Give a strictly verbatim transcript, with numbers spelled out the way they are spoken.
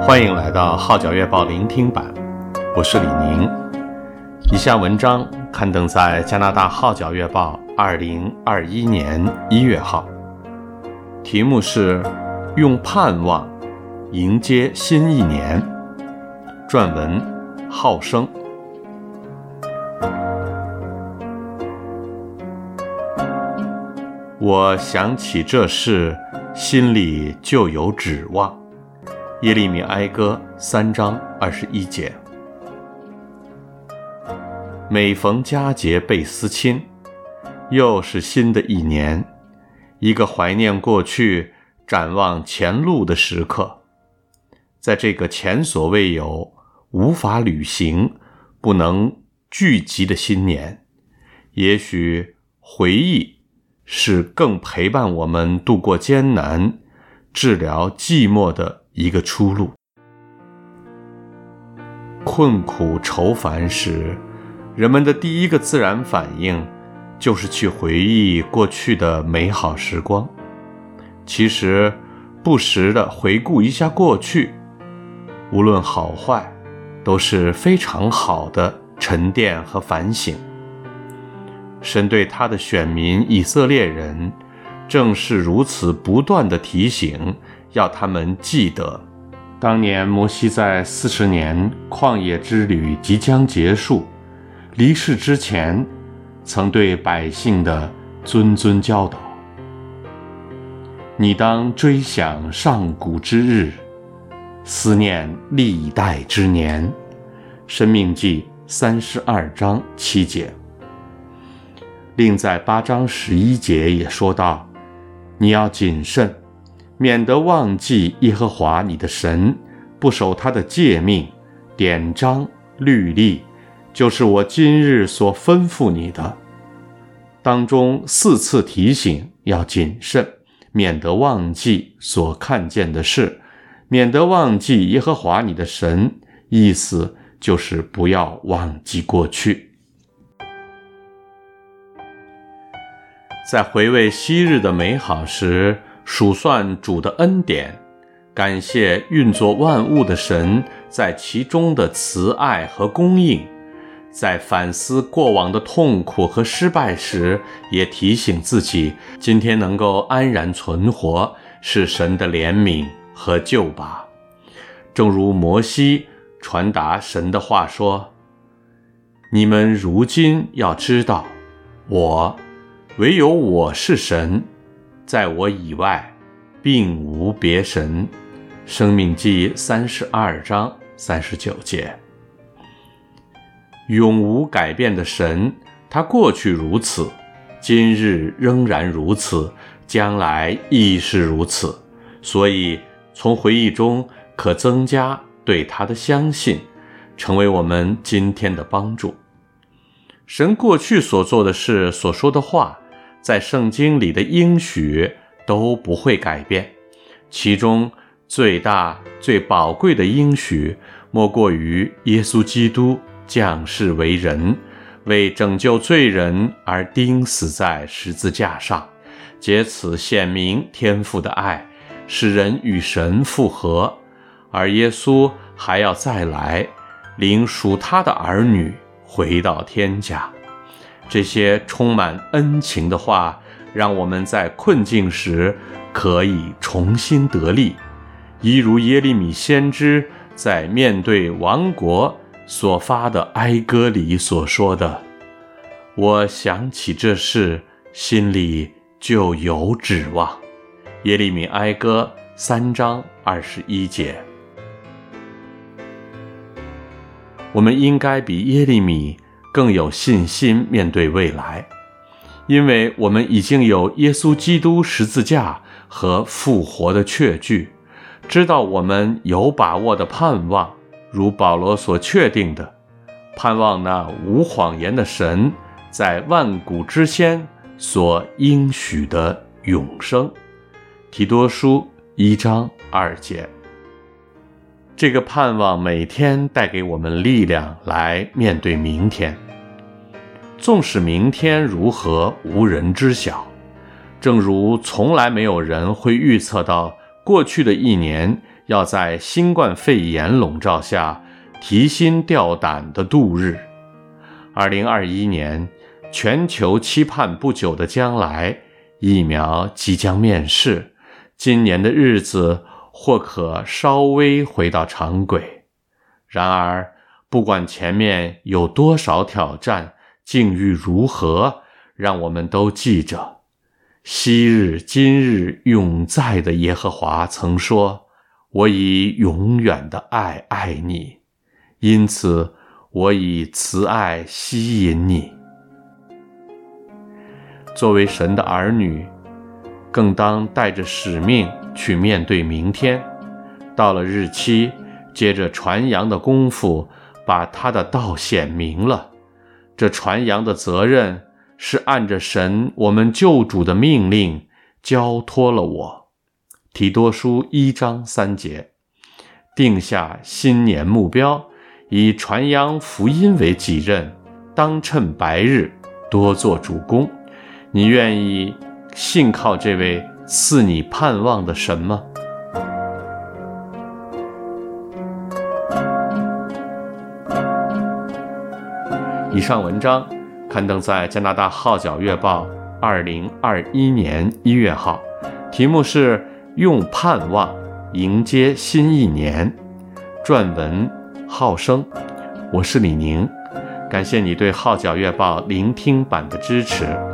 欢迎来到号角月报聆听版，我是李宁。以下文章刊登在加拿大号角月报二零二一年一月号，题目是用盼望迎接新一年，撰文浩生。我想起这事，心里就有指望。耶利米哀歌三章二十一节。每逢佳节倍思亲，又是新的一年，一个怀念过去、展望前路的时刻。在这个前所未有、无法履行、不能聚集的新年，也许回忆是更陪伴我们度过艰难、治疗寂寞的一个出路。困苦愁烦时，人们的第一个自然反应就是去回忆过去的美好时光。其实，不时地回顾一下过去，无论好坏，都是非常好的沉淀和反省。神对他的选民以色列人，正是如此不断地提醒，要他们记得，当年摩西在四十年旷野之旅即将结束，离世之前，曾对百姓的谆谆教导：你当追想上古之日，思念历代之年。申命记三十二章七节。另在八章十一节也说道：你要谨慎，免得忘记耶和华你的神，不守他的诫命、典章、律例，就是我今日所吩咐你的。当中四次提醒要谨慎，免得忘记所看见的事，免得忘记耶和华你的神，意思就是不要忘记过去。在回味昔日的美好时，数算主的恩典，感谢运作万物的神在其中的慈爱和供应。在反思过往的痛苦和失败时，也提醒自己，今天能够安然存活，是神的怜悯和救拔。正如摩西传达神的话说：你们如今要知道，我唯有我是神，在我以外并无别神。申命记三十二章三十九节。永无改变的神，他过去如此，今日仍然如此，将来亦是如此。所以从回忆中可增加对他的相信，成为我们今天的帮助。神过去所做的事、所说的话，在圣经里的应许都不会改变。其中最大最宝贵的应许，莫过于耶稣基督降世为人，为拯救罪人而钉死在十字架上，借此显明天父的爱，使人与神复和。而耶稣还要再来，领属他的儿女回到天家。这些充满恩情的话，让我们在困境时可以重新得力，一如耶利米先知在面对亡国所发的哀歌里所说的：我想起这事，心里就有指望。耶利米哀歌三章二十一节。我们应该比耶利米更有信心面对未来，因为我们已经有耶稣基督十字架和复活的确据，知道我们有把握的盼望，如保罗所确定的，盼望那无谎言的神在万古之先所应许的永生。提多书一章二节。这个盼望每天带给我们力量来面对明天。纵使明天如何无人知晓，正如从来没有人会预测到过去的一年要在新冠肺炎笼罩下提心吊胆地度日。二零二一年，全球期盼不久的将来，疫苗即将面世，今年的日子或可稍微回到常轨。然而，不管前面有多少挑战，境遇如何，让我们都记着，昔日今日永在的耶和华曾说，我以永远的爱爱你，因此我以慈爱吸引你。作为神的儿女，更当带着使命去面对明天。到了日期，接着传扬的功夫，把他的道显明了。这传扬的责任是按着神我们救主的命令交托了我。提多书一章三节，定下新年目标，以传扬福音为己任，当趁白日多做主工。你愿意信靠这位赐你盼望的神吗？以上文章刊登在加拿大《号角月报》二零二一年一月号，题目是用盼望迎接新一年。撰文浩生，我是李宁，感谢你对《号角月报》聆听版的支持。